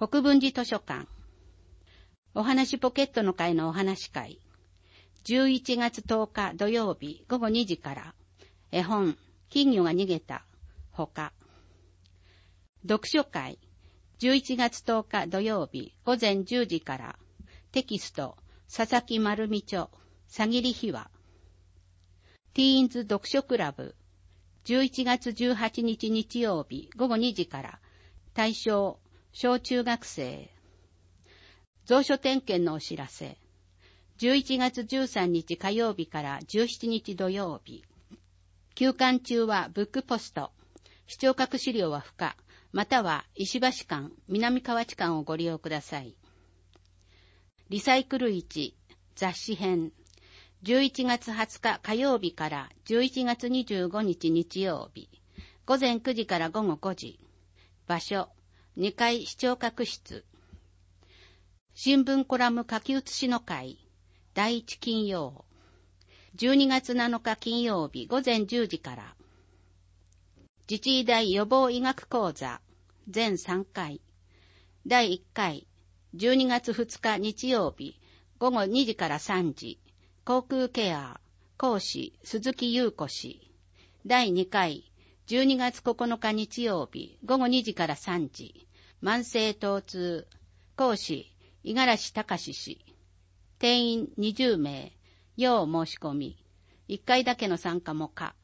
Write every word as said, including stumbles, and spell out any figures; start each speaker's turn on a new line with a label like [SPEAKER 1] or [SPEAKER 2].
[SPEAKER 1] 国分寺図書館。お話ポケットの会のお話会。じゅういちがつとおか土曜日ごごにじから、絵本、金魚が逃げた、ほか。読書会。じゅういちがつとおか土曜日ごぜんじゅうじから、テキスト、佐々木丸美著、さぎり秘話。ティーンズ読書クラブ。じゅういちがつじゅうはちにち日曜日ごごにじから、対象、小中学生。蔵書点検のお知らせ。じゅういちがつじゅうさんにち火曜日からじゅうしちにち土曜日。休館中はブックポスト。視聴覚資料は不可、または石橋館、南河内館をご利用ください。リサイクル市、雑誌編。じゅういちがつはつか火曜日からじゅういちがつにじゅうごにち日曜日。ごぜんくじからごごごじ。場所、にかい視聴覚室。新聞コラム書き写しの会。だいいち金曜。じゅうにがつなのか金曜日ごぜんじゅうじから。自治医大予防医学講座。全さんかい。だいいっかい。じゅうにがつふつか日曜日ごごにじからさんじ。口腔ケア。講師鈴木優子氏。だいにかい。じゅうにがつここのか日曜日ごごにじからさんじ。慢性疼痛。講師五十嵐隆氏。定員にじゅうめい。要申し込み。いっかいだけの参加も可。